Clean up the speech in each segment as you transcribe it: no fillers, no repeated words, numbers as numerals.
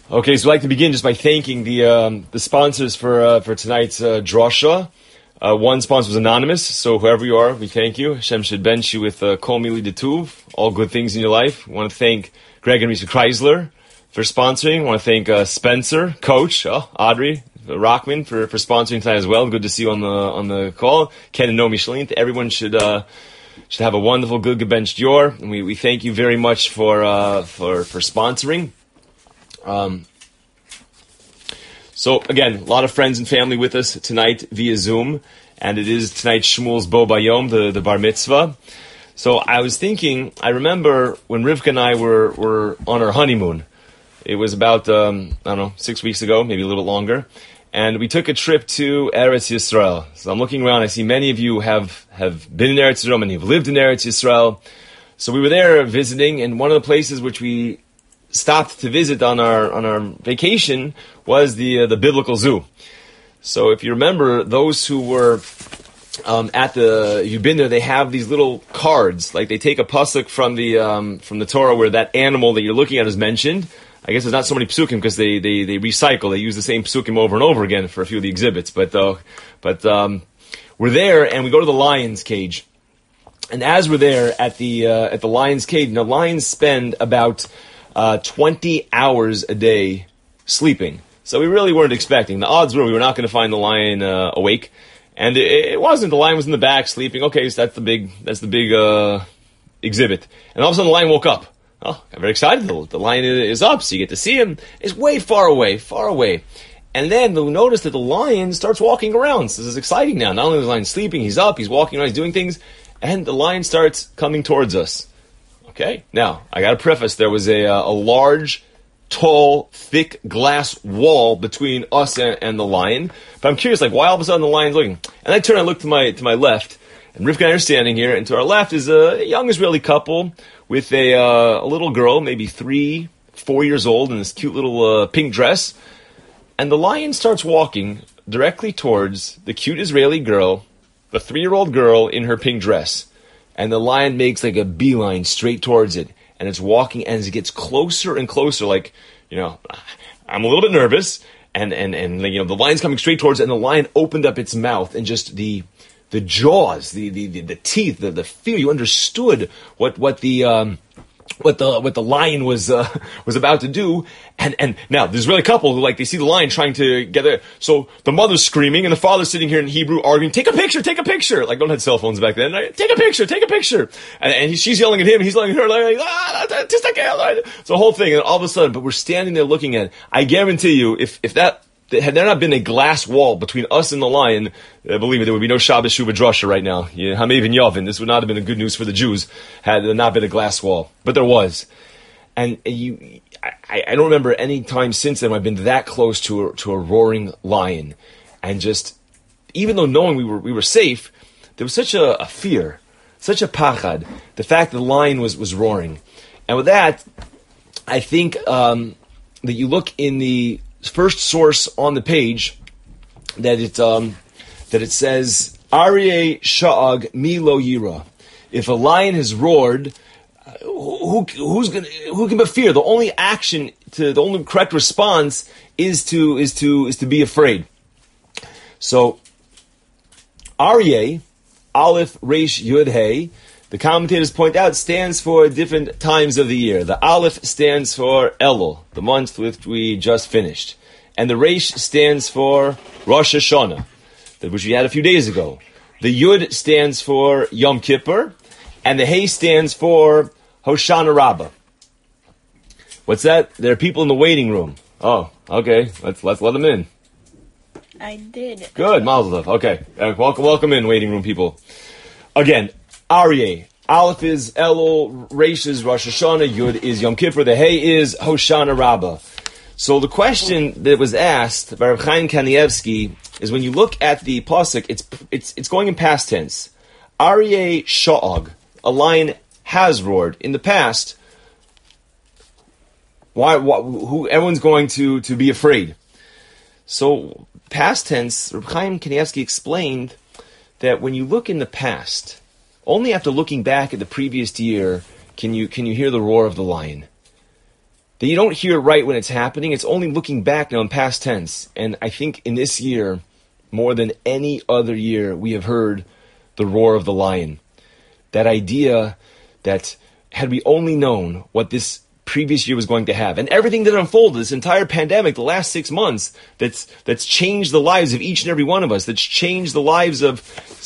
Okay, so I'd like to begin just by thanking the sponsors for tonight's drasha. One sponsor was anonymous, so whoever you are, we thank you. Hashem should bench you with kol mili detuv, all good things in your life. We want to thank Greg and Risa Chrysler for sponsoring. I want to thank Spencer, Coach, Audrey Rockman for sponsoring tonight as well. Good to see you on the call. Ken and Nomi Shalint. Everyone should have a wonderful, good benched yor. And we thank you very much for sponsoring. So again, a lot of friends and family with us tonight via Zoom, and it is tonight Shmuel's Bo Bayom, the bar mitzvah. So I was thinking, I remember when Rivka and I were on our honeymoon. It was about 6 weeks ago, maybe a little longer, and we took a trip to Eretz Yisrael. So I'm looking around, I see many of you have been in Eretz Yisrael, many have lived in Eretz Yisrael. So we were there visiting, and one of the places which we stopped to visit on our vacation was the Biblical Zoo. So if you remember, those who were you've been there, they have these little cards, like they take a pasuk from the Torah where that animal that you're looking at is mentioned. I guess there's not so many psukim because they recycle. They use the same psukim over and over again for a few of the exhibits. But we're there and we go to the lion's cage. And as we're there at the lion's cage, now lions spend about 20 hours a day sleeping. So we really weren't expecting. The odds were we were not going to find the lion awake, and it wasn't. The lion was in the back sleeping. Okay, so that's the big exhibit. And all of a sudden, the lion woke up. Oh, I'm very excited. The lion is up, so you get to see him. It's way far away. And then you'll notice that the lion starts walking around. So this is exciting now. Not only is the lion sleeping, he's up, he's walking around, he's doing things, and the lion starts coming towards us. Okay, now, I got to preface, there was a large, tall, thick glass wall between us and the lion. But I'm curious, why all of a sudden the lion's looking? And I turn and look to my left, and Rivka and I are standing here, and to our left is a young Israeli couple with a little girl, maybe 3-4 years old, in this cute little pink dress. And the lion starts walking directly towards the cute Israeli girl, the 3-year-old girl in her pink dress. And the lion makes a beeline straight towards it. And it's walking, and as it gets closer and closer, I'm a little bit nervous. And the lion's coming straight towards it, and the lion opened up its mouth, and just the jaws, the teeth, the fear, you understood what the lion was about to do, and now there's really a couple who they see the lion trying to get there. So the mother's screaming and the father's sitting here in Hebrew arguing, take a picture. Don't have cell phones back then. Take a picture. And she's yelling at him, he's yelling at her, so the whole thing, and all of a sudden, but we're standing there looking at it. I guarantee you, if that had there not been a glass wall between us and the lion, believe me, there would be no Shabbos Shuvah Drasha right now. Hamevin Yavin. This would not have been a good news for the Jews had there not been a glass wall. But there was. And I don't remember any time since then I've been that close to a roaring lion. And just, even though knowing we were safe, there was such a fear, such a pachad, the fact that the lion was roaring. And with that, I think that you look in the first source on the page that it says Aryeh Sha'ag Mi Lo Yira. If a lion has roared, who can but fear? The only action, the only correct response is to be afraid. So Aryeh, Aleph Resh Yud Hey, the commentators point out, stands for different times of the year. The Aleph stands for Elul, the month which we just finished. And the Resh stands for Rosh Hashanah, which we had a few days ago. The Yud stands for Yom Kippur. And the Hey stands for Hoshana Rabbah. What's that? There are people in the waiting room. Oh, okay. Let's let them in. I did. Good, Mazel Tov. Okay. Welcome in, waiting room people. Again, Aryeh. Aleph is Elul, Resh is Rosh Hashanah, Yud is Yom Kippur, the Hey is Hoshana Rabbah. So the question that was asked by Reb Chaim Kanievsky is, when you look at the pasuk, it's going in past tense. Aryeh Sha'ag, a lion has roared in the past. Everyone's going to be afraid. So past tense, Reb Chaim Kanievsky explained that when you look in the past, only after looking back at the previous year can you hear the roar of the lion. that you don't hear it right when it's happening. It's only looking back now in past tense. And I think in this year, more than any other year, we have heard the roar of the lion. That idea that had we only known what this previous year was going to have, and everything that unfolded, this entire pandemic, the last 6 months, that's changed the lives of each and every one of us, that's changed the lives of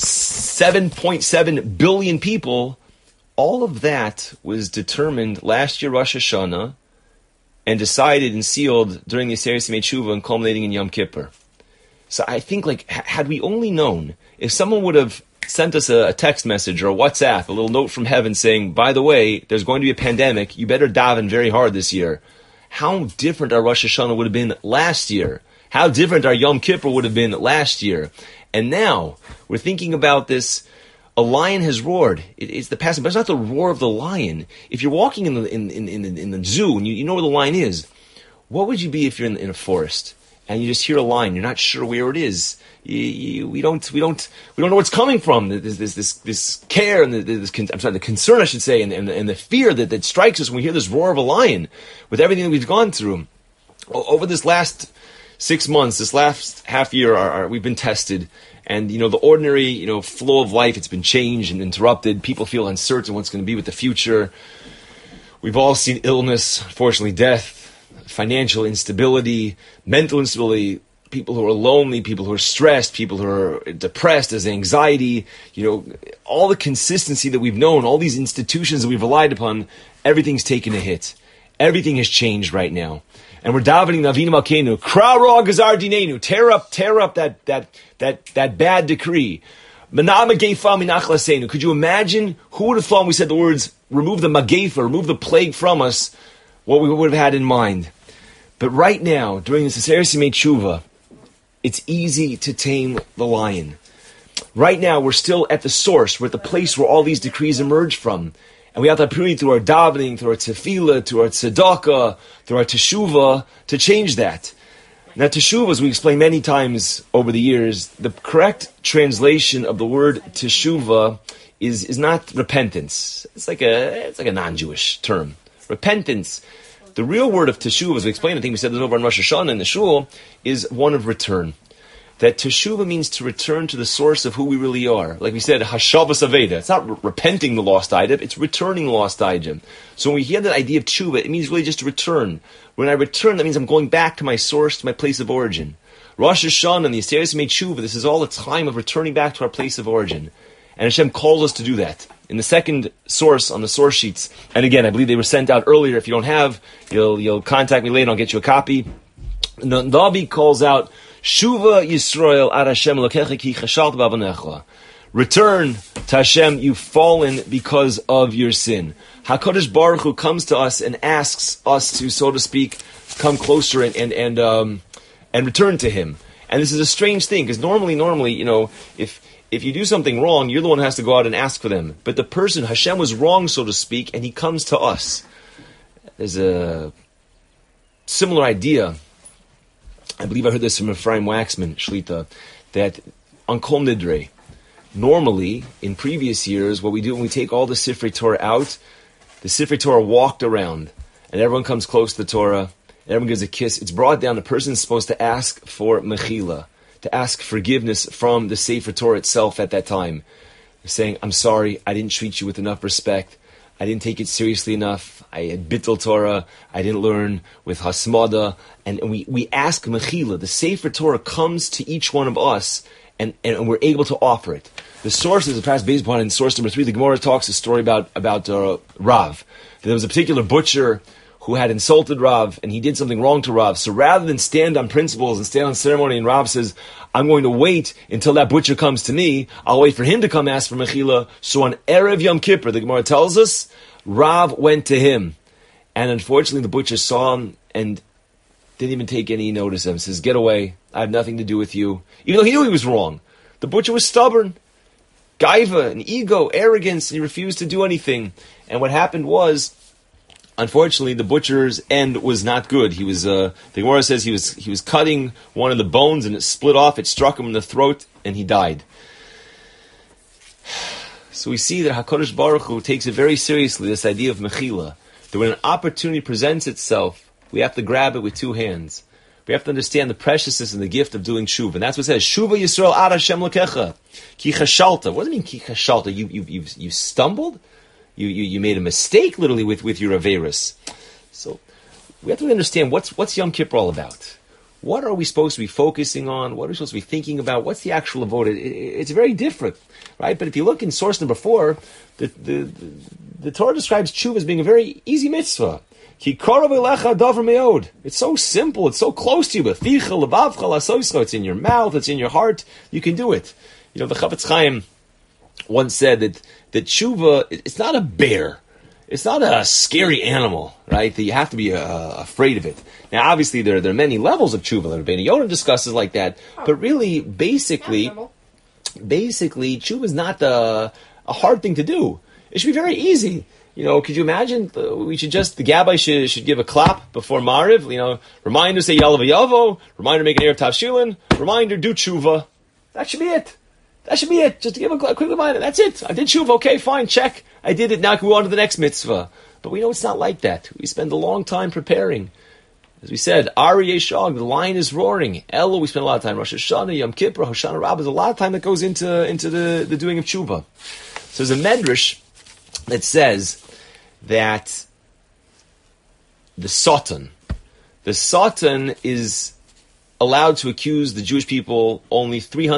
7.7 billion people, all of that was determined last year Rosh Hashanah and decided and sealed during the Aseret Yemei Tshuva and culminating in Yom Kippur. So I think, had we only known, if someone would have sent us a text message or a WhatsApp, a little note from heaven saying, by the way, there's going to be a pandemic, you better daven very hard this year, how different our Rosh Hashanah would have been last year. How different our Yom Kippur would have been last year. And now, we're thinking about this. A lion has roared. It's the passing, but it's not the roar of the lion. If you're walking in the zoo and you know where the lion is, what would you be if you're in a forest and you just hear a lion? You're not sure where it is. We don't know where it's coming from. This care and the concern, I should say, and the fear that strikes us when we hear this roar of a lion, with everything that we've gone through over this last 6 months, this last half year. We've been tested. And, the ordinary, flow of life, it's been changed and interrupted. People feel uncertain what's going to be with the future. We've all seen illness, unfortunately death, financial instability, mental instability, people who are lonely, people who are stressed, people who are depressed, there's anxiety, all the consistency that we've known, all these institutions that we've relied upon, everything's taken a hit. Everything has changed right now. And we're davening Navinu Malkeinu, Kra'ra Gazar Dinenu, tear up that bad decree. Manama Geifa Minachlasenu. Could you imagine who would have thought when we said the words, remove the Mageifa, remove the plague from us, what we would have had in mind? But right now, during this Aseret Yemei Tshuva, it's easy to tame the lion. Right now, we're still at the source, we're at the place where all these decrees emerge from. And we have the opportunity through our davening, through our tefillah, through our tzedakah, through our teshuvah, to change that. Now, teshuvah, as we explained many times over the years, the correct translation of the word teshuvah is not repentance. It's like a non-Jewish term. Repentance. The real word of teshuvah, as we explained, I think we said this over on Rosh Hashanah in the shul, is one of return. That teshuvah means to return to the source of who we really are. Like we said, hashavas aveda. It's not repenting the lost item, it's returning the lost item. So when we hear that idea of teshuvah, it means really just to return. When I return, that means I'm going back to my source, to my place of origin. Rosh Hashanah and the Aseret Yemei Tshuva, this is all a time of returning back to our place of origin. And Hashem calls us to do that. In the second source, on the source sheets, and again, I believe they were sent out earlier. If you don't have, you'll contact me later, I'll get you a copy. The Navi calls out, Shuva Yisrael ad Hashem Elokecha ki chashalt b'avonecha. Return to Hashem, you've fallen because of your sin. HaKadosh Baruch Hu comes to us and asks us to, so to speak, come closer and return to Him. And this is a strange thing, because normally, if you do something wrong, you're the one who has to go out and ask for them. But the person, Hashem was wrong, so to speak, and He comes to us. There's a similar idea. I believe I heard this from Ephraim Waxman, Shlita, that on Kol Nidre, normally, in previous years, what we do when we take all the Sifrei Torah out, the Sifrei Torah walked around, and everyone comes close to the Torah, and everyone gives a kiss. It's brought down, the person is supposed to ask for mechila, to ask forgiveness from the Sefer Torah itself at that time. They're saying, I'm sorry, I didn't treat you with enough respect. I didn't take it seriously enough. I had bittul Torah. I didn't learn with hasmada. And we ask mechila. The Sefer Torah comes to each one of us, and we're able to offer it. The source is perhaps based upon in source number 3. The Gemara talks a story about Rav. There was a particular butcher who had insulted Rav, and he did something wrong to Rav. So rather than stand on principles and stand on ceremony, and Rav says, I'm going to wait until that butcher comes to me, I'll wait for him to come ask for mechila. So on Erev Yom Kippur, the Gemara tells us, Rav went to him. And unfortunately, the butcher saw him and didn't even take any notice of him. Says, get away, I have nothing to do with you. Even though he knew he was wrong. The butcher was stubborn. Gaiva, an ego, arrogance, and he refused to do anything. And what happened was, unfortunately, the butcher's end was not good. He was, the Gemara says he was cutting one of the bones and it split off. It struck him in the throat and he died. So we see that HaKadosh Baruch Hu takes it very seriously, this idea of mechila. that when an opportunity presents itself, we have to grab it with two hands. We have to understand the preciousness and the gift of doing tshuva. And that's what it says, Shuva Yisrael ad Hashem Lokecha. Ki chashalta. What does it mean, ki chashalta? You stumbled? You made a mistake, literally, with your Averis. So, we have to understand what's Yom Kippur all about. What are we supposed to be focusing on? What are we supposed to be thinking about? What's the actual avoda? It's very different, right? But if you look in source number 4, the Torah describes tshuva as being a very easy mitzvah. It's so simple. It's so close to you. It's in your mouth. It's in your heart. You can do it. The Chafetz Chaim once said that tshuva, it's not a bear. It's not a scary animal, right? That you have to be afraid of it. Now, obviously, there are many levels of tshuva. Rabbeinu Yonah discusses like that. But really, basically, tshuva is not a hard thing to do. It should be very easy. Could you imagine? The Gabbai should give a clap before Mariv. Reminder, say Yalav Yavo. Reminder, make an Erev Tavshilin. Reminder, do tshuva. That should be it. Just to give a quick reminder. That's it. I did tshuva. Okay, fine. Check. I did it. Now I can go on to the next mitzvah. But we know it's not like that. We spend a long time preparing. As we said, Ari Yeshag, the lion is roaring. Elul, we spend a lot of time. Rosh Hashanah, Yom Kippur, Hoshana Rabbah. There's a lot of time that goes into the doing of tshuva. So there's a medrash that says that the Satan is allowed to accuse the Jewish people only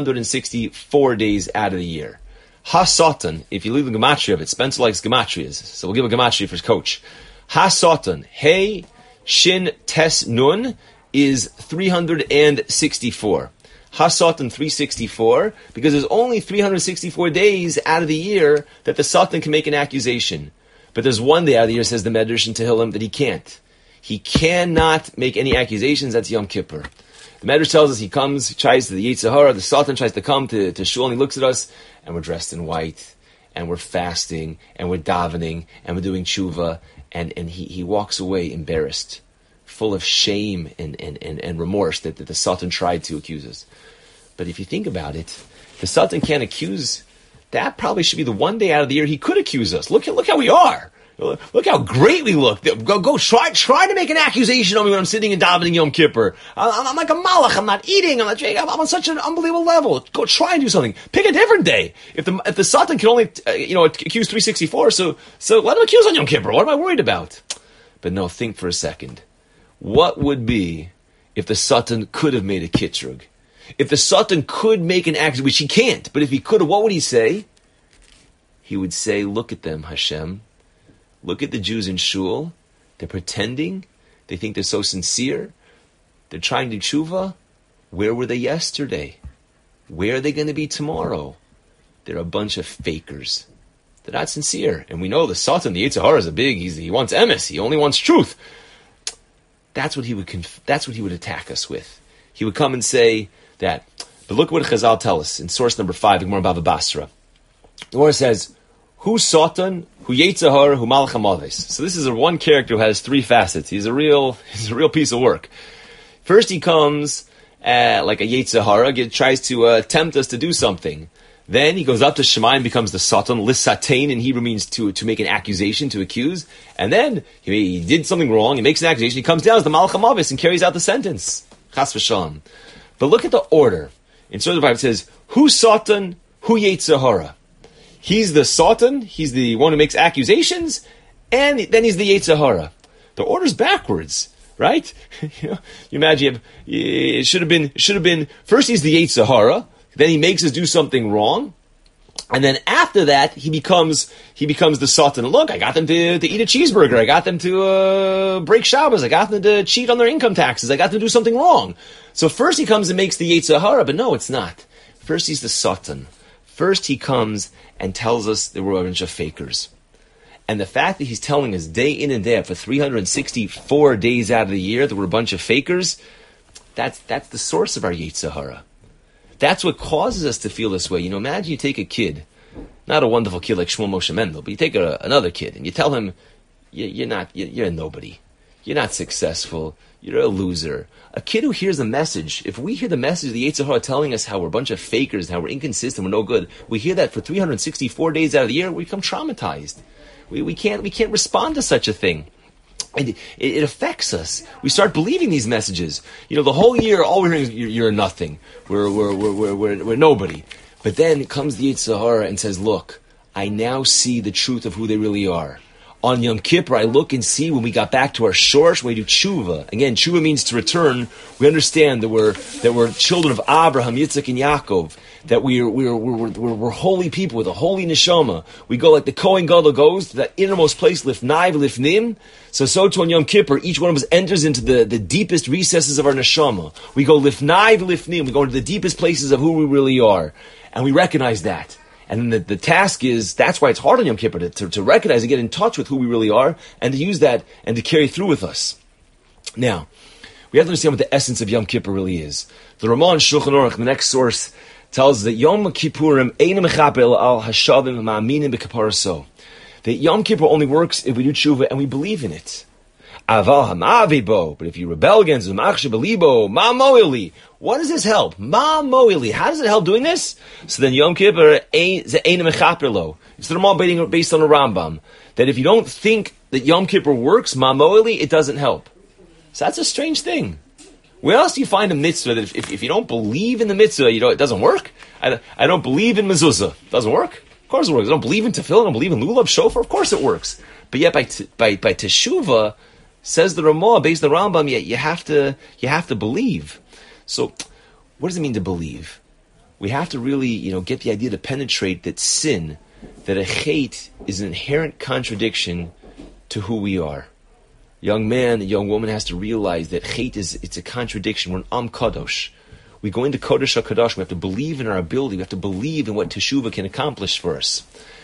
364 days out of the year. Ha-Satan, if you leave the gematria of it, Spencer likes gematrias, so we'll give a gematria for his coach. Ha-Satan, Hey, Shin, Tes, Nun, is 364. Ha-Satan 364, because there's only 364 days out of the year that the Satan can make an accusation. But there's one day out of the year, says the Medrash in Tehillim, that he can't. He cannot make any accusations. That's Yom Kippur. The Medrash tells us he tries to the Yetzer Hara, the Satan tries to come to Shul, and he looks at us, and we're dressed in white, and we're fasting, and we're davening, and we're doing tshuva, and he walks away embarrassed, full of shame and remorse that the Satan tried to accuse us. But if you think about it, the Satan can't accuse. That probably should be the one day out of the year he could accuse us. Look how we are. Look how great we look. Go try to make an accusation on me when I'm sitting and davening Yom Kippur. I'm like a malach. I'm not eating. I'm on such an unbelievable level. Go try and do something. Pick a different day. If the Satan can only accuse 364, so let him accuse on Yom Kippur. What am I worried about? But no, think for a second. What would be if the Satan could have made a kitrug? If the Satan could make an act, which he can't, but if he could, what would he say? He would say, look at them, Hashem. Look at the Jews in Shul. They're pretending. They think they're so sincere. They're trying to tshuva. Where were they yesterday? Where are they going to be tomorrow? They're a bunch of fakers. They're not sincere. And we know the Satan, the Yetzer Hara, is he wants emes. He only wants truth. That's what he would attack us with. He would come and say that. But look what Chazal tell us in source number 5, the Gemara Bava Basra. The Gemara says, "Who Satan, who Yetzer Hara, who Malach HaMaves." So this is one character who has 3 facets. He's a real piece of work. First, he comes like a Yetzer Hara, tries to tempt us to do something. Then he goes up to Shemai and becomes the Satan. Lissatain in Hebrew means to make an accusation, to accuse. And then he did something wrong. He makes an accusation. He comes down as the Malach HaMaves and carries out the sentence. Chas v'shalom. But look at the order. In Surah 5 it says, "Who Satan, who Yetzer Hara." He's the Satan. He's the one who makes accusations, and then he's the Yetzer Hara. The order's backwards, right? You imagine it should have been first he's the Yetzer Hara, then he makes us do something wrong, and then after that he becomes the Satan. Look, I got them to eat a cheeseburger. I got them to break Shabbos. I got them to cheat on their income taxes. I got them to do something wrong. So first he comes and makes the Yetzer Hara, but no, it's not. First he's the Satan. First he comes and tells us there were a bunch of fakers. And the fact that he's telling us day in and day out for 364 days out of the year there were a bunch of fakers, that's the source of our Yetzer Hara. That's what causes us to feel this way. Imagine you take a kid, not a wonderful kid like Shmuel Moshe Mendel, but you take another kid and you tell him, you're a nobody. You're not successful. You're a loser. A kid who hears the message, if we hear the message of the Yetzer Hara telling us how we're a bunch of fakers, how we're inconsistent, we're no good, we hear that for 364 days out of the year, we become traumatized. We can't respond to such a thing. And it affects us. We start believing these messages. The whole year, all we're hearing is, you're nothing. We're nobody. But then comes the Yetzer Hara and says, look, I now see the truth of who they really are. On Yom Kippur, I look and see when we got back to our shorsh, when we do tshuva. Again, tshuva means to return. We understand that we're children of Abraham, Yitzchak, and Yaakov. That we're holy people with a holy neshama. We go like the Kohen Gadol goes to that innermost place, lifnai v'lifnim. So too on Yom Kippur, each one of us enters into the deepest recesses of our neshama. We go lifnai v'lifnim. We go into the deepest places of who we really are, and we recognize that. And then the task is, that's why it's hard on Yom Kippur, to recognize and get in touch with who we really are, and to use that and to carry through with us. Now, we have to understand what the essence of Yom Kippur really is. The Ramah Shulchan Aruch, the next source, tells us that Yom Kippurim ein mechapel al hashavim ma'aminim b'kaparaso. That Yom Kippur only works if we do tshuva and we believe in it. Aval ha'ma'avibo, but if you rebel against him, achshe belibo, ma mo'ili. What does this help? Ma mo'ili. How does it help doing this? So then Yom Kippur ein mechaper lo. It's the Ramah based on the Rambam. That if you don't think that Yom Kippur works, ma mo'ili, it doesn't help. So that's a strange thing. Where else do you find a mitzvah that if you don't believe in the mitzvah, it doesn't work? I don't believe in mezuzah. It doesn't work? Of course it works. I don't believe in tefillah. I don't believe in lulav, shofar. Of course it works. But yet by teshuvah, says the Ramah, based on the Rambam, you have to believe. So, what does it mean to believe? We have to really, get the idea to penetrate that sin, that a chait is an inherent contradiction to who we are. Young man, a young woman has to realize that chait it's a contradiction. We're an Am Kadosh. We go into Kodesh HaKadosh. We have to believe in our ability. We have to believe in what Teshuvah can accomplish for us.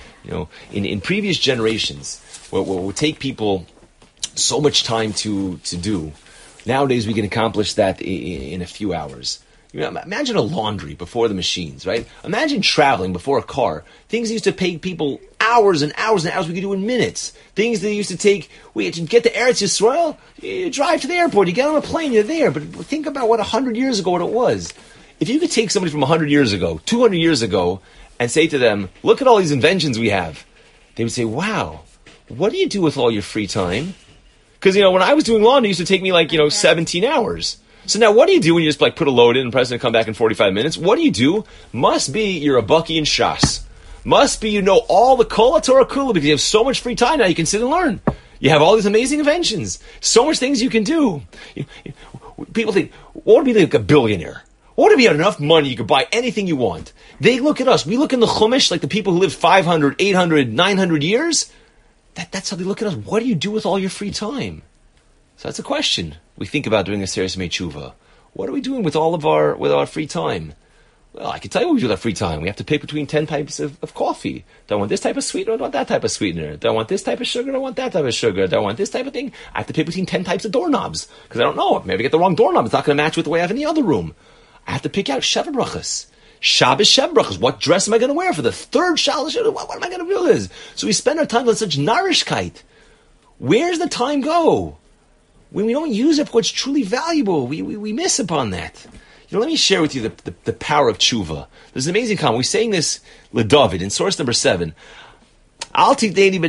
In previous generations, what would take people so much time to do, nowadays we can accomplish that in a few hours. Imagine a laundry before the machines, right? Imagine traveling before a car. Things that used to take people hours and hours and hours, we could do in minutes. Things that used to take, to get to Eretz Yisrael, you drive to the airport, you get on a plane, you're there. But think about 100 years ago what it was. If you could take somebody from 100 years ago, 200 years ago, and say to them, look at all these inventions we have, they would say, wow, what do you do with all your free time? Because, when I was doing laundry, it used to take me 17 hours. So now what do you do when you just put a load in and press it and come back in 45 minutes? What do you do? Must be you're a Bucky in Shas. Must be you know all the Kol HaTorah Kula because you have so much free time now you can sit and learn. You have all these amazing inventions. So much things you can do. People think, what would be like a billionaire? What would be enough money you could buy anything you want? They look at us. We look in the Chumash like the people who live 500, 800, 900 years. That's how they look at us. What do you do with all your free time? So that's a question. We think about doing a serious tshuva. What are we doing with all of our free time? Well, I can tell you what we do with our free time. We have to pick between 10 types of coffee. Do I want this type of sweetener? Do I want that type of sweetener? Do I want this type of sugar? Do I want that type of sugar? Do I want this type of thing? I have to pick between 10 types of doorknobs. Because I don't know. Maybe I get the wrong doorknob. It's not going to match with the way I have in the other room. I have to pick out Sheva Brachas. Shabbos Sheva Brachas. What dress am I going to wear for the third Shabbos? What am I going to do this? So we spend our time on such narishkeit. Where's the time go? When we don't use it for what's truly valuable, we miss upon that. Let me share with you the power of tshuva. There's an amazing comment. We're saying this LeDavid in source number 7. I have these Eidei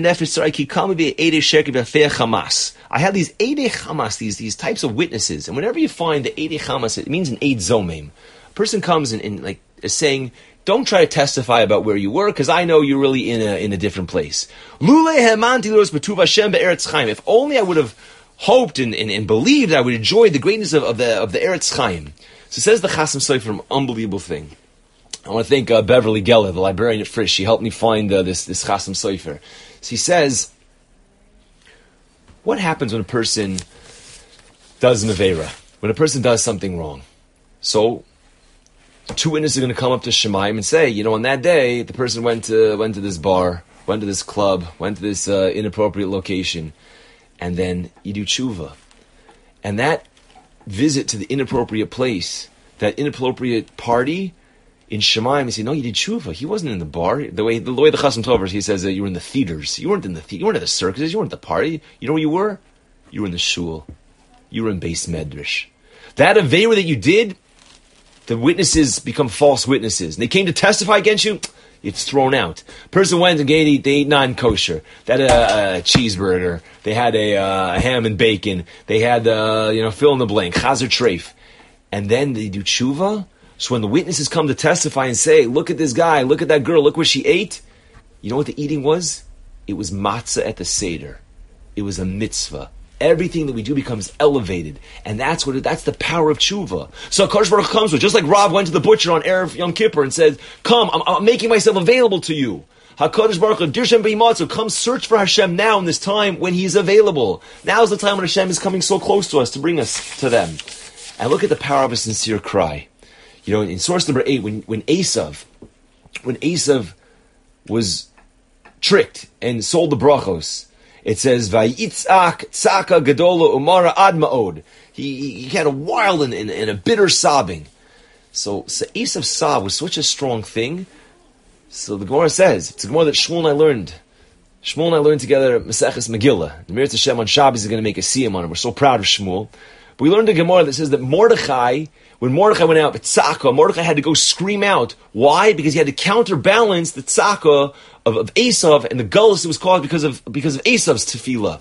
Chamas, these types of witnesses. And whenever you find the Eidei Chamas, it means an Eid Zomim. A person comes and is saying, don't try to testify about where you were, because I know you're really in a different place. If only I would have hoped and believed I would enjoy the greatness of the Eretz Chaim. So says the Chasam Sofer, an unbelievable thing. I want to thank Beverly Geller, the librarian at Frisch. She helped me find this Chasam Sofer. So he says, what happens when a person does an Aveira? When a person does something wrong? So, 2 witnesses are going to come up to Shemaim and say, on that day, the person went to this bar, went to this club, went to this inappropriate location, and then you do tshuva. And that visit to the inappropriate place, that inappropriate party, in Shemaim, he said, no, you did tshuva. He wasn't in the bar. The way the Chasam Sofer, he says that you were in the theaters. You weren't in the you weren't at the circuses. You weren't at the party. You know where you were? You were in the shul. You were in Beis Medrash. That Aveira that you did, the witnesses become false witnesses. And they came to testify against you. It's thrown out. Person went and they ate non-kosher. They had a cheeseburger. They had a ham and bacon. They had, fill in the blank, chazer treif. And then they do tshuva. So when the witnesses come to testify and say, look at this guy, look at that girl, look what she ate. You know what the eating was? It was matzah at the Seder. It was a mitzvah. Everything that we do becomes elevated. And that's the power of tshuva. So HaKadosh Baruch Hu comes with, just like Rav went to the butcher on Erev Yom Kippur and said, come, I'm making myself available to you. HaKadosh Baruch Hu, Dirshem B'yimatzu, come search for Hashem now in this time when He's available. Now's the time when Hashem is coming so close to us to bring us to them. And look at the power of a sincere cry. In source number 8, when Esav was tricked and sold the brachos, it says, Vayitzak tzaka gadola umara ad ma'od. He had a wild and a bitter sobbing. So Esav's sob was such a strong thing. So the Gemara says, it's a Gemara that Shmuel and I learned. Shmuel and I learned together Maseches Megillah. The Meretz Hashem on Shabbos is going to make a siyum on it. We're so proud of Shmuel. But we learned a Gemara that says that Mordechai, when Mordechai went out, tzaka, Mordechai had to go scream out. Why? Because he had to counterbalance the tzaka of Esav and the gullus that was caused because of Esav's tefillah.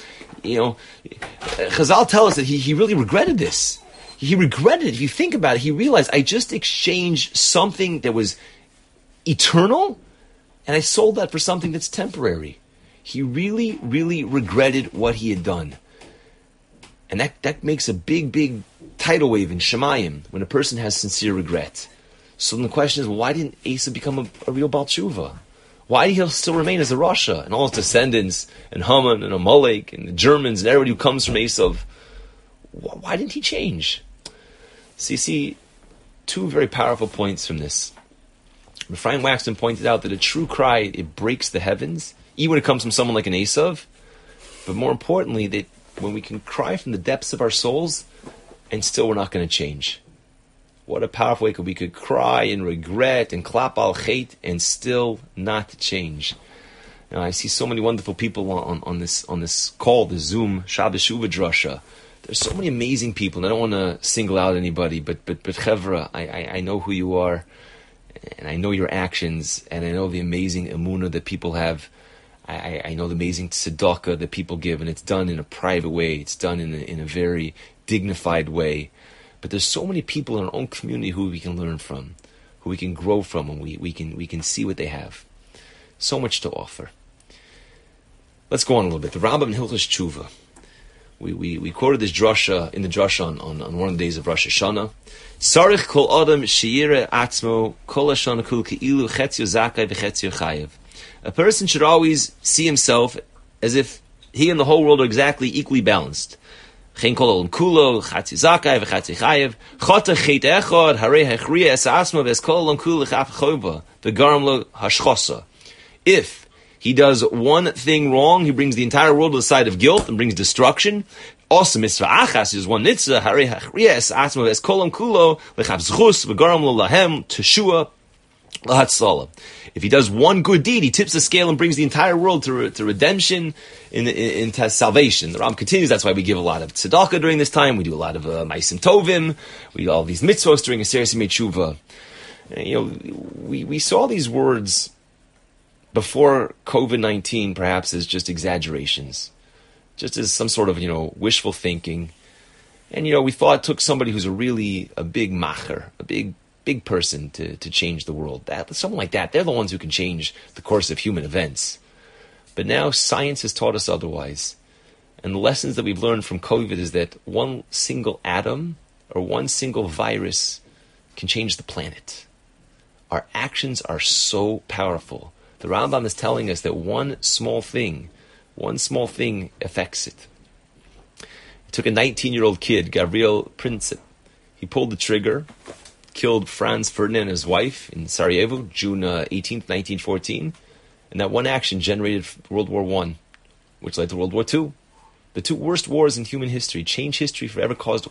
Chazal tell us that he really regretted this. He regretted it. If you think about it, he realized, I just exchanged something that was eternal, and I sold that for something that's temporary. He really, really regretted what he had done. And that makes a big, big tidal wave in Shemayim when a person has sincere regret. So then the question is, why didn't Esav become a real Baal Tshuva? Why did he still remain as a Rasha? And all his descendants, and Haman, and Amalek, and the Germans, and everybody who comes from Esav, why didn't he change? So you see, two very powerful points from this. Ephraim Waxman pointed out that a true cry, it breaks the heavens, even when it comes from someone like an Esav. But more importantly, that when we can cry from the depths of our souls, and still we're not going to change. What a powerful way we could cry and regret and klap al chet and still not change. Now, I see so many wonderful people on this call, the Zoom Shabbos Shuvah Drasha. There's so many amazing people, and I don't want to single out anybody, but Chevra, I know who you are, and I know your actions, and I know the amazing emunah that people have. I know the amazing tzedakah that people give, and it's done in a private way. It's done in a very dignified way. But there's so many people in our own community who we can learn from, who we can grow from, and we can see what they have. So much to offer. Let's go on a little bit. The Rambam in Hilchos Tshuva. We quoted this drasha in the drasha on one of the days of Rosh Hashanah. Sarich kol adam she'yireh atzmo kol hashana kul ke'ilu chetzio zakai v'chetzio chayev. A person should always see himself as if he and the whole world are exactly equally balanced. Chen kol olam kulo chetzi zakai v'chetzi chayev. Chota chet echad harei hechriya es asmo v'es kol olam kulo chaf chova v'garam lo hashchosa. If he does one thing wrong, he brings the entire world to the side of guilt and brings destruction. Also, mitzvah achas is one mitzvah. Harei hechriya es asmo v'es kol olam kulo l'chaf zchus v'garam lo lahem teshua lahatzala. If he does one good deed, he tips the scale and brings the entire world to redemption, into salvation. The Ram continues, that's why we give a lot of tzedakah during this time. We do a lot of ma'asim tovim. We do all these mitzvos during a Aseret Yemei Tshuva. We saw these words before COVID-19 perhaps as just exaggerations, just as some sort of, wishful thinking. And, we thought it took somebody who's a big macher, a big person to change the world. Someone like that, they're the ones who can change the course of human events. But now science has taught us otherwise. And the lessons that we've learned from COVID is that one single atom or one single virus can change the planet. Our actions are so powerful. The Rambam is telling us that one small thing affects it. It took a 19-year-old kid, Gabriel Princip. He pulled the trigger, killed Franz Ferdinand and his wife in Sarajevo, June 18th, 1914. And that one action generated World War I, which led to World War II. The two worst wars in human history, changed history forever, caused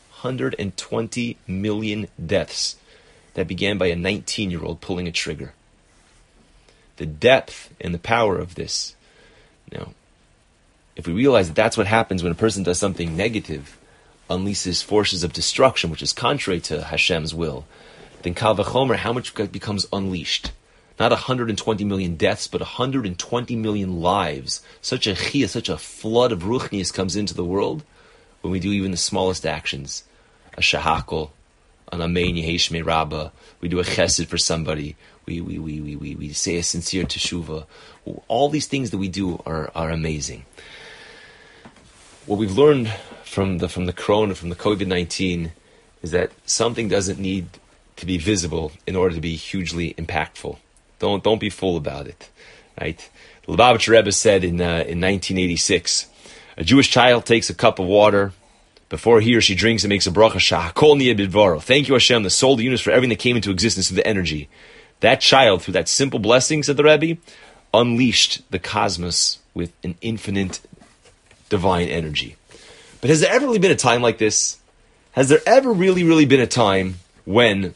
120 million deaths. That began by a 19-year-old pulling a trigger. The depth and the power of this. Now, if we realize that that's what happens when a person does something negative, unleashes forces of destruction, which is contrary to Hashem's will, then Kal V'chomer, how much becomes unleashed? Not 120 million deaths, but 120 million lives. Such a chiyah, such a flood of ruchnius comes into the world when we do even the smallest actions. A shahakol, an amen yehei rabbah. We do a chesed for somebody. We say a sincere teshuvah. All these things that we do are amazing. What we've learned from the corona, from the COVID-19, is that something doesn't need to be visible in order to be hugely impactful. Don't be fooled about it, right? The Lubavitcher Rebbe said in 1986, a Jewish child takes a cup of water. Before he or she drinks, it makes a bracha, Shahakol niyeh bidvaro. Thank you, Hashem, the soul, the universe, for everything that came into existence through the energy. That child, through that simple blessing, said the Rebbe, unleashed the cosmos with an infinite divine energy. But has there ever really been a time like this? Has there ever really been a time when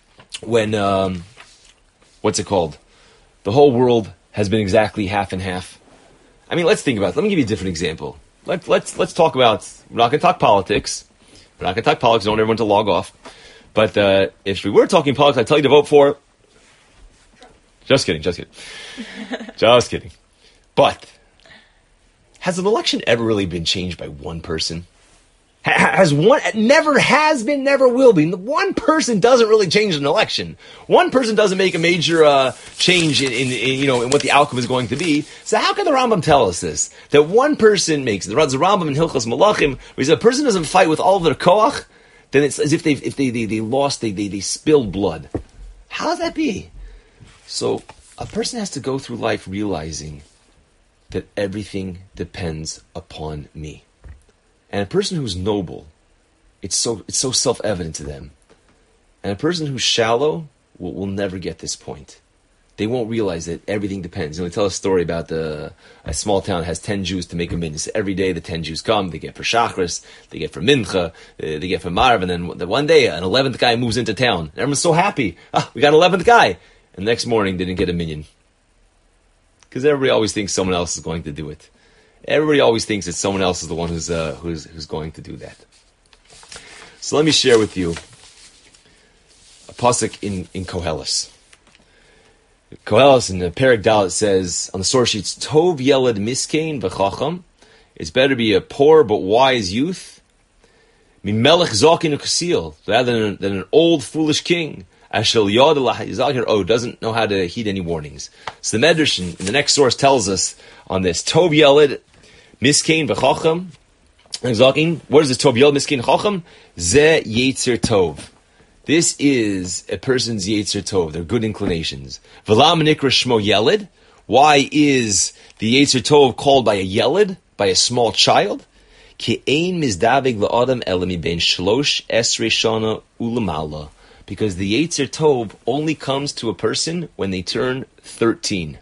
what's it called? The whole world has been exactly half and half. I mean, let's think about it. Let me give you a different example. Let's talk about, we're not going to talk politics. We're not going to talk politics. I don't want everyone to log off. But if we were talking politics, I'd tell you to vote for... Just kidding. Just kidding. But has an election ever really been changed by one person? Never has been, never will be. One person doesn't really change an election. One person doesn't make a major change in what the outcome is going to be. So how can the Rambam tell us this? That one person makes it. The Rambam in Hilchos Malachim, where he says a person doesn't fight with all of their koach, then it's as if they lost, they spilled blood. How does that be? So a person has to go through life realizing that everything depends upon me. And a person who's noble, it's so self-evident to them. And a person who's shallow will never get this point. They won't realize that everything depends. They tell a story about a small town has 10 Jews to make a minyan. So every day the 10 Jews come, they get for Shachris, they get for Mincha, they get for Marv, and then one day an 11th guy moves into town. And everyone's so happy. We got an 11th guy. And the next morning they didn't get a minyan. Because everybody always thinks someone else is going to do it. Everybody always thinks that someone else is the one who's going to do that. So let me share with you a pasuk in Koheles. Koheles in the Perek Dalet says on the source sheets, Tov yeled miskein v'chacham. It's better to be a poor but wise youth, mimelech zakin u'kasil, rather than an old foolish king. Ashel yod lahizahir doesn't know how to heed any warnings. So the Medrash in the next source tells us on this, Tov yeled miskein v'chacham. What is this Tov yeled miskein v'chacham? Ze yetzer tov. This is a person's yetzer tov, their good inclinations. V'lam nikra shmo yeled. Why is the yetzer tov called by a yeled, by a small child? Ki ein mizdavig la'adam elami ben shlosh esrei shana ulamala. Because the yetzer tov only comes to a person when they turn 13.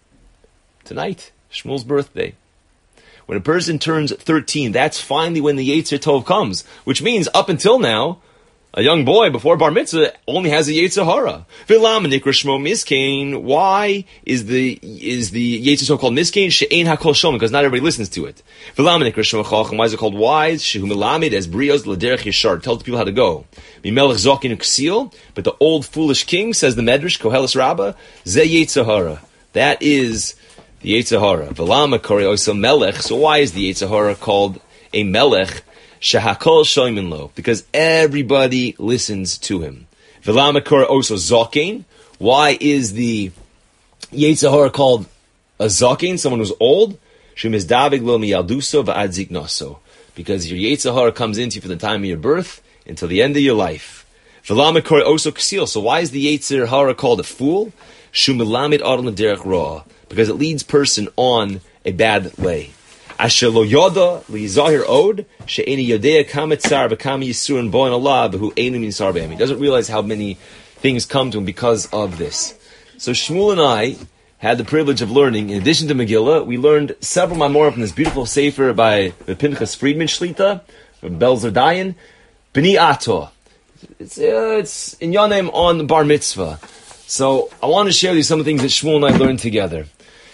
Tonight, Shmuel's birthday. When a person turns 13, that's finally when the yetzer tov comes. Which means, up until now, a young boy before bar mitzvah only has a yetzer hara. V'lam nikra shmo miskein. Why is the yetzer tov called miskein? She'ein hakol shom, because not everybody listens to it. V'lam nikra shmo chacham. Why is it called wise? Shehu melamed as brios l'derech yeshar. Tells people how to go. Mimelech zokin uksil. But the old foolish king, says the Medrash Koheles Rabbah, ze yetzer hara. That is the yetzer hara. V'lam akori also melech. So why is the yetzer hara called a melech? Shahakol shoymin lo, because everybody listens to him. V'lamakor also zokein. Why is the yetzer hara called a zokein, someone who's old? Shemizdavig lo miyalduso v'ad ziknoso, because your yetzer hara comes into you from the time of your birth until the end of your life. V'lamakor also ksil. So why is the yetzer hara called a fool? Shumilamid adon l'derech ra, because it leads person on a bad way. Asher lo yoda liyizahir od she'eni yodea kametzar v'kam yisurin boin Allah b'hu einu min sar b'hem. He doesn't realize how many things come to him because of this. So Shmuel and I had the privilege of learning, in addition to Megillah, we learned several mamorim from this beautiful sefer by the Pinchas Friedman Shlita, from Belzer Dayan, B'ni Ato. It's in your name on the bar mitzvah. So I want to share with you some of the things that Shmuel and I learned together.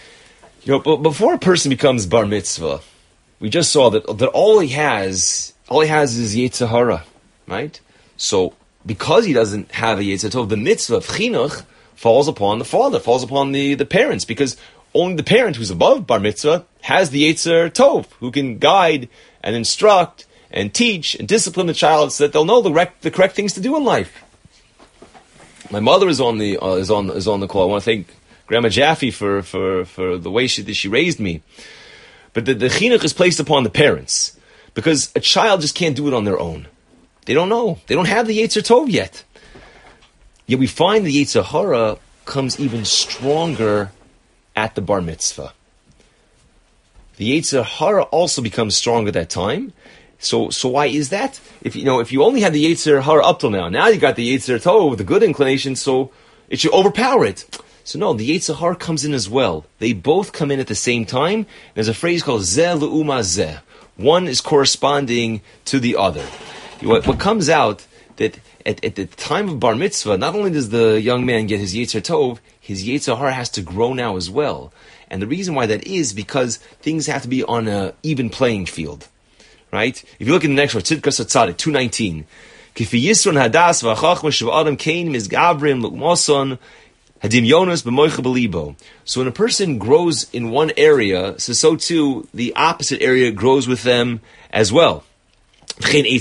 But before a person becomes bar mitzvah, we just saw that all he has is yetzer hara, right? So because he doesn't have a yetzer tov, the mitzvah of chinuch falls upon the father, falls upon the parents, because only the parent who's above bar mitzvah has the Yetzer Tov, who can guide and instruct and teach and discipline the child so that they'll know the correct things to do in life. My mother is on the call. I want to thank Grandma Jaffe for the way she raised me. But the chinuch is placed upon the parents, because a child just can't do it on their own. They don't know. They don't have the Yetzer Tov yet. Yet we find the Yetzer Hara comes even stronger at the bar mitzvah. The Yetzer Hara also becomes stronger at that time. So why is that? If you only had the Yetzer Hara up till now you got the Yetzer Tov, the good inclination, so it should overpower it. So no, the Yetzer Hara comes in as well. They both come in at the same time. There's a phrase called Zeh Le'uma Zeh. One is corresponding to the other. What comes out that at the time of bar mitzvah, not only does the young man get his Yetzer Tov, his Yetzer Hara has to grow now as well. And the reason why that is because things have to be on an even playing field. Right? If you look at the next one, Tzidkas HaTzadik, 219. Kifi Yisron Hadas V'achachma Shev'adam Kain Mizgabrim L'Umoson Hadim Yonas B'moicha B'libo. So when a person grows in one area, so too the opposite area grows with them as well. So when a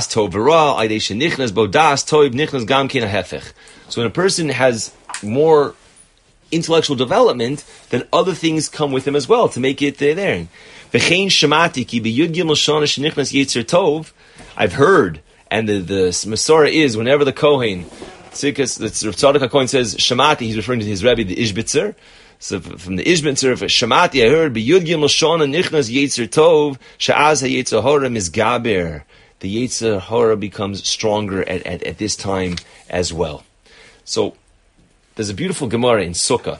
person has more intellectual development, then other things come with him as well to make it there. I've heard, and the Masorah is, whenever the Kohen, the Tzaddik HaKohen says Shamati, he's referring to his Rebbe, the Ishbitzer. So from the Ishbitzer, Shamati, I heard, B'yud Gimel Shana Nichnas Yetzer Tov, Sha'az HaYetzer Hara Mizgaber. The Yetzer Hara becomes stronger at this time as well. So there's a beautiful Gemara in Sukkah.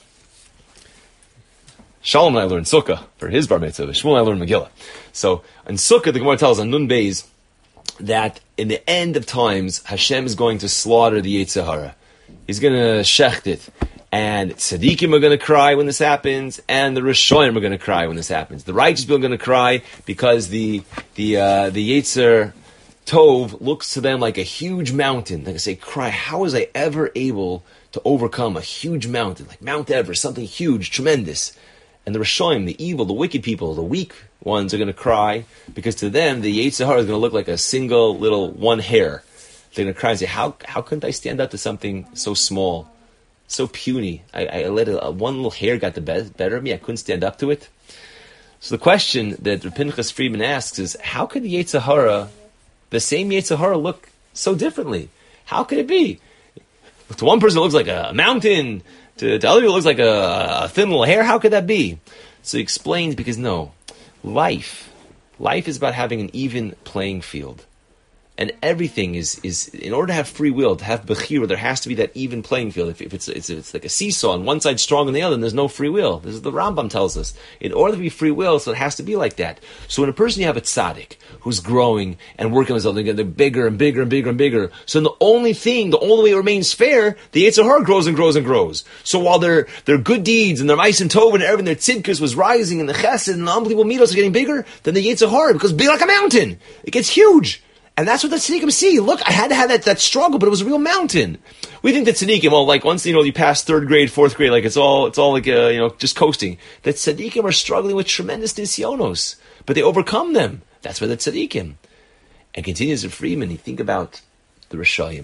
Shalom and I learned Sukkah for his bar mitzvah. Shmuel and I learned Megillah. So in Sukkah, the Gemara tells on Nun Beis that in the end of times, Hashem is going to slaughter the Yetzer Hara. He's going to shecht it. And tzaddikim are going to cry when this happens, and the Rishonim are going to cry when this happens. The righteous people are going to cry because the Yetzer Tov looks to them like a huge mountain. They're going to say, cry, how was I ever able to overcome a huge mountain, like Mount Everest, something huge, tremendous. And the Rishonim, the evil, the wicked people, the weak ones are going to cry, because to them, the Yetzer Hara is going to look like a single little one hair. They're going to cry and say, how couldn't I stand up to something so small, so puny? I let one little hair got the better of me, I couldn't stand up to it. So the question that Pinchas Friedman asks is, how could the Yetzer Hara, the same Yetzer Hara, look so differently? How could it be? To one person it looks like a mountain, to other people it looks like a thin little hair. How could that be? So he explains, because no, life is about having an even playing field. And everything is in order to have free will, to have bechira, there has to be that even playing field. If it's like a seesaw, and one side's stronger than the other, then there's no free will. This is the Rambam tells us. In order to be free will, so it has to be like that. So when a person, you have a tzaddik who's growing and working on himself, they're bigger and bigger and bigger and bigger. So the only way it remains fair, the Yetzer Hara grows and grows and grows. So while their good deeds and their mice and tov and everything, their tzidkus was rising, and the chesed and the unbelievable midos are getting bigger, then the Yetzer Hara becomes big like a mountain. It gets huge. And that's what the tzaddikim see. Look, I had to have that struggle, but it was a real mountain. We think that tzaddikim, well, like once you pass third grade, fourth grade, like it's all like just coasting. That tzaddikim are struggling with tremendous nisyonos, but they overcome them. That's why the tzaddikim. And continues in Friedman, you think about the Rishayim.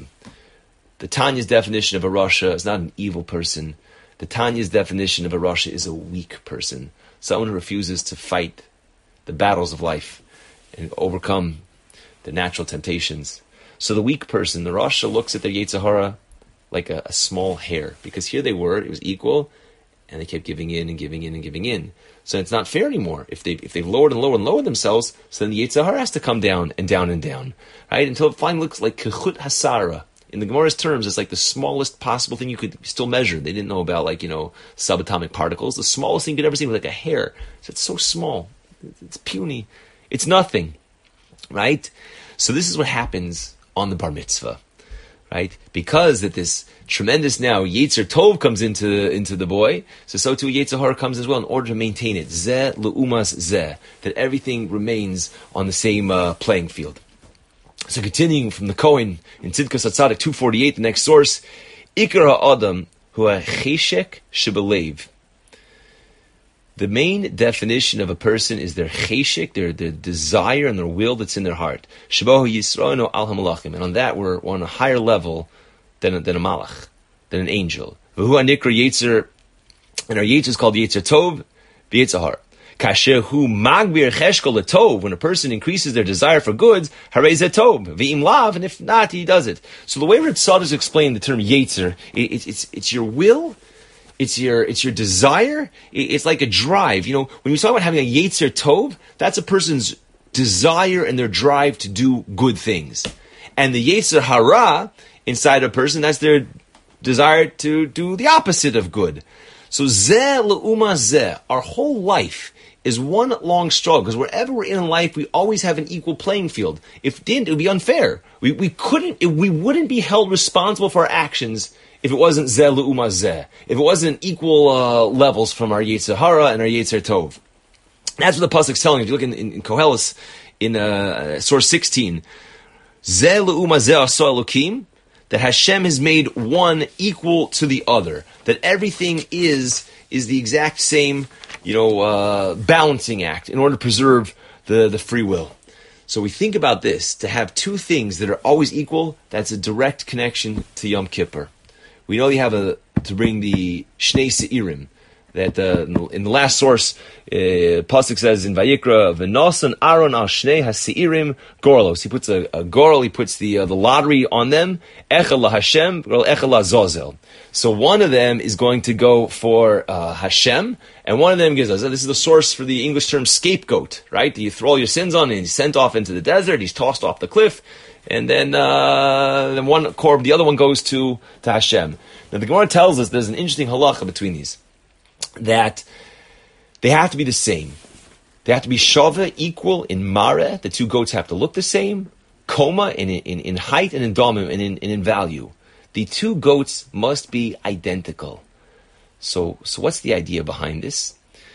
The Tanya's definition of a Rasha is not an evil person. The Tanya's definition of a Rasha is a weak person, someone who refuses to fight the battles of life and overcome the natural temptations. So the weak person, the Rasha, looks at their Yetzer Hara like a small hair, because here it was equal, and they kept giving in and giving in and giving in. So it's not fair anymore. If they've lowered and lowered and lowered themselves, so then the Yetzer Hara has to come down and down and down, right? Until it finally looks like kechut hasara. In the Gemara's terms, it's like the smallest possible thing you could still measure. They didn't know about subatomic particles. The smallest thing you could ever see was like a hair. So it's so small. It's puny. It's nothing, right? So this is what happens on the bar mitzvah, right? Because that this tremendous now Yetzer Tov comes into the boy, so too Yetzer Hara comes as well in order to maintain it. Zeh le'umas zeh, that everything remains on the same playing field. So continuing from the Kohen in Tzidkas HaTzadik 248, the next source, Ikar ha'adam hua cheshek shebelev. The main definition of a person is their cheshek, their desire and their will that's in their heart. Shabohu yisroinu al hamalachim. And on that, we're on a higher level than a malach, than an angel. V'hu anikra yetzer, and our yetzer is called yetzer tov, v'yetzer har. Kasher hu magbir cheshkol letov. When a person increases their desire for goods, harei zeh tov. V'im lav, and if not, he does it. So the way Ritzad has explained the term yetzer, it's your will. It's your desire. It's like a drive. You know, when you talk about having a yetzer tov, that's a person's desire and their drive to do good things. And the yetzer hara inside a person, that's their desire to do the opposite of good. So zeh le'uma zeh, our whole life is one long struggle, because wherever we're in life, we always have an equal playing field. If it didn't, it would be unfair. We wouldn't be held responsible for our actions if it wasn't zeh le'uma zeh, if it wasn't equal levels from our yetzer hara and our yetzer tov. That's what the pasuk's telling. If you look in Koheles, in source 16, zeh le'uma zeh asa Elokim, that Hashem has made one equal to the other, that everything is the exact same, balancing act in order to preserve the free will. So we think about this, to have two things that are always equal, that's a direct connection to Yom Kippur. We know you have to bring the Shnei Seirim, that in the last source, Pasuk says in Vayikra, V'nosan Aaron al Shnei HaSeirim Gorlos. He puts a gorel, he puts the lottery on them, Echel LaHashem, Echel LaZozel. So one of them is going to go for Hashem, and one of them gives us, this is the source for the English term scapegoat, right? You throw all your sins on him, and he's sent off into the desert, he's tossed off the cliff, and then one korb, the other one goes to Hashem. Now the Gemara tells us there's an interesting halacha between these, that they have to be the same. They have to be shava, equal in mare. The two goats have to look the same. Koma in height and in damim and in value. The two goats must be identical. So what's the idea behind this?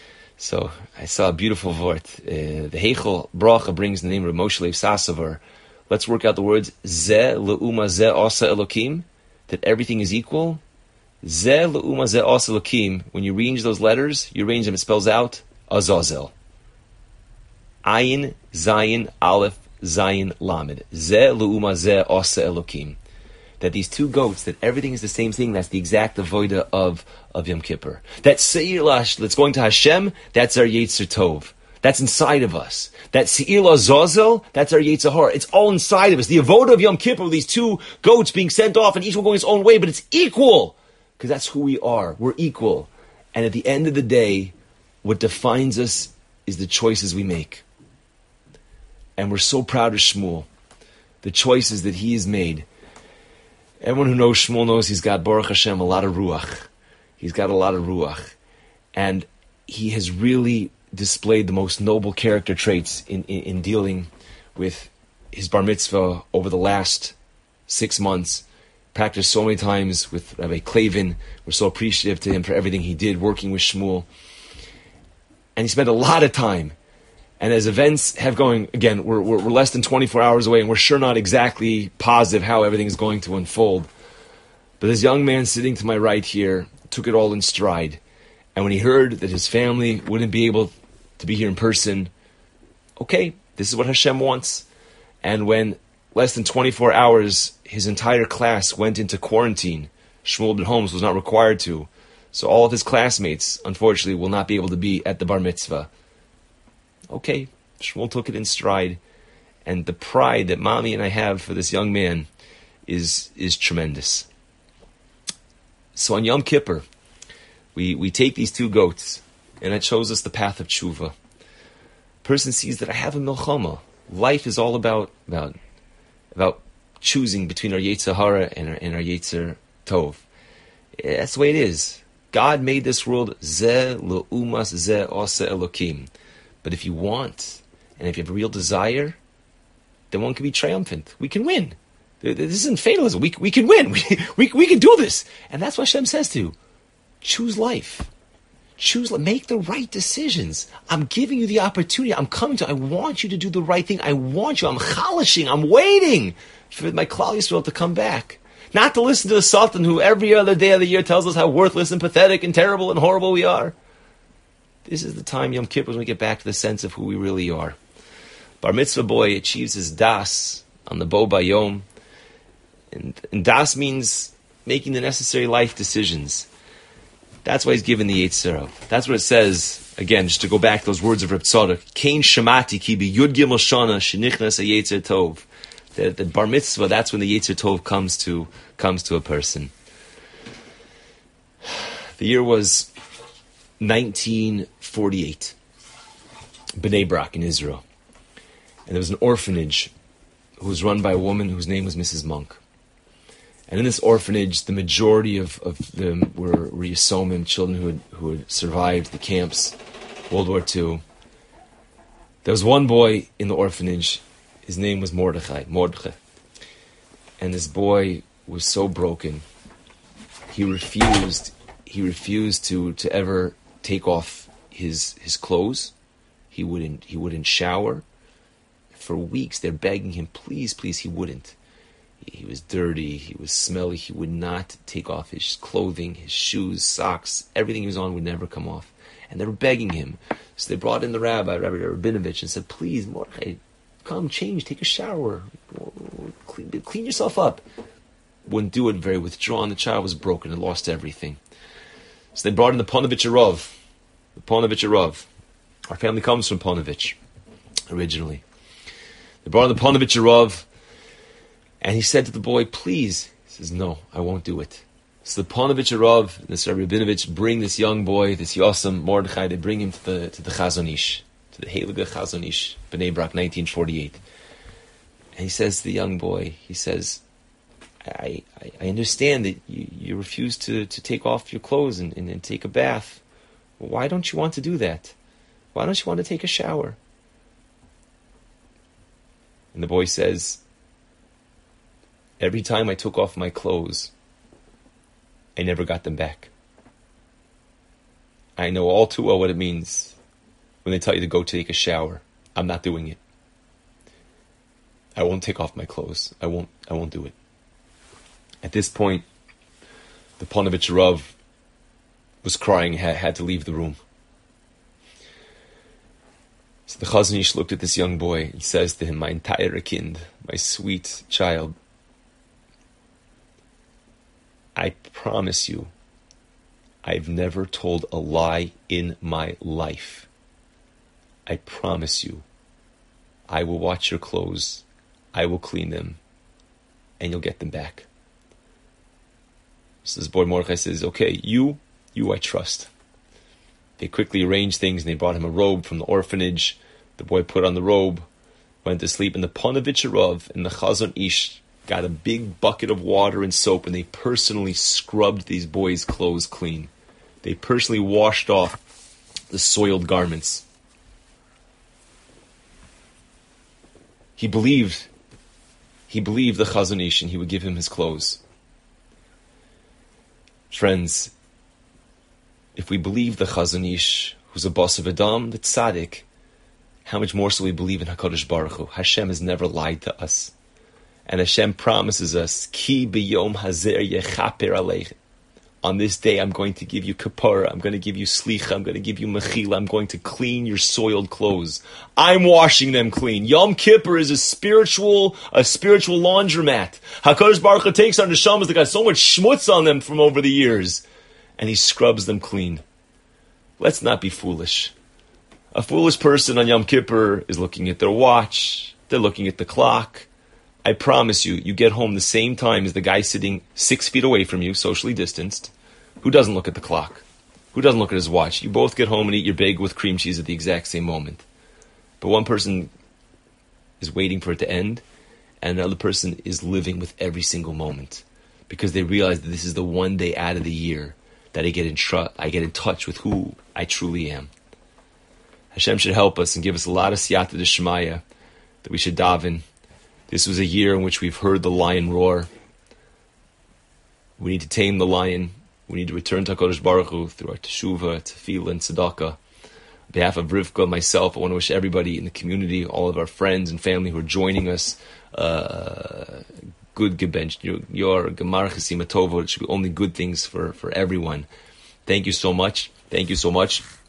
So I saw a beautiful vort. The Heichel Bracha brings the name of Moshe Lev Sasavar. Let's work out the words Zeh le'uma zeh asa Elokim, that everything is equal. Zeh le'uma zeh asa Elokim. When you arrange those letters, you arrange them. It spells out Azazel. Ayin Zayin Aleph Zayin Lamed. Zeh le'uma zeh asa Elokim. That these two goats, that everything is the same thing. That's the exact avoida of Yom Kippur. That Seir Lash that's going to Hashem, that's our Yetzer Tov. That's inside of us. That Seir Lazazel, that's our Yetzer Hara. It's all inside of us. The avoda of Yom Kippur, these two goats being sent off and each one going its own way, but it's equal. Because that's who we are. We're equal. And at the end of the day, what defines us is the choices we make. And we're so proud of Shmuel. The choices that he has made. Everyone who knows Shmuel knows he's got, Baruch Hashem, a lot of ruach. He's got a lot of ruach. And he has really displayed the most noble character traits in dealing with his bar mitzvah over the last 6 months. Practiced so many times with Rabbi Klavin. We're so appreciative to him for everything he did working with Shmuel. And he spent a lot of time. And as events have going, again, we're less than 24 hours away, and we're sure not exactly positive how everything is going to unfold. But this young man sitting to my right here took it all in stride. And when he heard that his family wouldn't be able to be here in person, okay, this is what Hashem wants. And when less than 24 hours, his entire class went into quarantine, Shmuel ben Holmes was not required to. So all of his classmates, unfortunately, will not be able to be at the bar mitzvah. Okay, Shmuel took it in stride. And the pride that Mommy and I have for this young man is tremendous. So on Yom Kippur, we take these two goats, and it shows us the path of tshuva. Person sees that I have a milchama. Life is all about choosing between our Yetzer Hara and our Yetzer Tov. That's the way it is. God made this world Zeh le'umas zeh asa Elokim. But if you want, and if you have a real desire, then one can be triumphant. We can win. This isn't fatalism. We can win. We can do this. And that's what Hashem says to you. Choose life. Make the right decisions. I'm giving you the opportunity. I'm coming to you. I want you to do the right thing. I want you. I'm chalishing. I'm waiting for my Klal Yisrael to come back. Not to listen to the Sultan who every other day of the year tells us how worthless and pathetic and terrible and horrible we are. This is the time, Yom Kippur, when we get back to the sense of who we really are. Bar mitzvah boy achieves his das on the Bo Bayom. And das means making the necessary life decisions. That's why he's given the Yetzirah. That's what it says, again, just to go back to those words of Reb Tzadok. Kain Shemati ki bi Yud Gimel Shana shenichnas a Yetzer Tov. The bar mitzvah, that's when the Yetzer Tov comes to a person. The year was 1948. Bnei Brak in Israel. And there was an orphanage who was run by a woman whose name was Mrs. Monk. And in this orphanage, the majority of them were Yisomim, children who had survived the camps, World War II. There was one boy in the orphanage. His name was Mordechai. And this boy was so broken. He refused to ever take off his clothes. He wouldn't shower. For weeks, they're begging him, please, he wouldn't. He was dirty, he was smelly, he would not take off his clothing, his shoes, socks, everything he was on would never come off. And they were begging him. So they brought in the Rabbi Rabinovich, and said, please, Mordechai, come, change, take a shower, clean yourself up. Wouldn't do it, very withdrawn. The child was broken and lost everything. So they brought in the Ponovich Arav. Our family comes from Ponovich, originally. They brought in the Ponovich Arav, and he said to the boy, please. He says, no, I won't do it. So the Ponovich Arav and this Rabbi Rabinovich bring this young boy, this Yosem Mordechai, they bring him to the Chazon Ish, to the Heilige Chazon Ish, Bnei Brak, 1948. And he says to the young boy, he says, I understand that you refuse to take off your clothes and take a bath. Why don't you want to do that? Why don't you want to take a shower? And the boy says, every time I took off my clothes, I never got them back. I know all too well what it means when they tell you to go take a shower. I'm not doing it. I won't take off my clothes. I won't do it. At this point, the Ponovich Rav was crying, had to leave the room. So the Chazon Ish looked at this young boy and says to him, my entire kind, my sweet child, I promise you, I've never told a lie in my life. I promise you, I will watch your clothes, I will clean them, and you'll get them back. So this boy Mordechai says, okay, you I trust. They quickly arranged things, and they brought him a robe from the orphanage. The boy put on the robe, went to sleep, and the Ponovich Arav and the Chazon Ish got a big bucket of water and soap, and they personally scrubbed these boys' clothes clean. They personally washed off the soiled garments. He believed the Chazon Ish, and he would give him his clothes. Friends, if we believe the Chazon Ish, who's a boss of Adam, the tzaddik, how much more so we believe in HaKadosh Baruch Hu? Hashem has never lied to us. And Hashem promises us, Ki b'yom hazer yechaper aleichem. On this day, I'm going to give you kapara, I'm going to give you slicha, I'm going to give you mechila, I'm going to clean your soiled clothes. I'm washing them clean. Yom Kippur is a spiritual laundromat. HaKadosh Baruch Hu takes our neshamas that got so much schmutz on them from over the years, and he scrubs them clean. Let's not be foolish. A foolish person on Yom Kippur is looking at their watch, they're looking at the clock. I promise you, you get home the same time as the guy sitting 6 feet away from you, socially distanced, who doesn't look at the clock, who doesn't look at his watch. You both get home and eat your bagel with cream cheese at the exact same moment. But one person is waiting for it to end, and another person is living with every single moment, because they realize that this is the one day out of the year that I get in touch with who I truly am. Hashem should help us and give us a lot of siyata d'shmaya that we should daven. This was a year in which we've heard the lion roar. We need to tame the lion. We need to return to HaKadosh Baruch Hu through our teshuvah, tefillah, and tzedakah. On behalf of Rivka, myself, I want to wish everybody in the community, all of our friends and family who are joining us, good good gebenched. Your Gemar Chesima Tova, it should be only good things for everyone. Thank you so much. Thank you so much.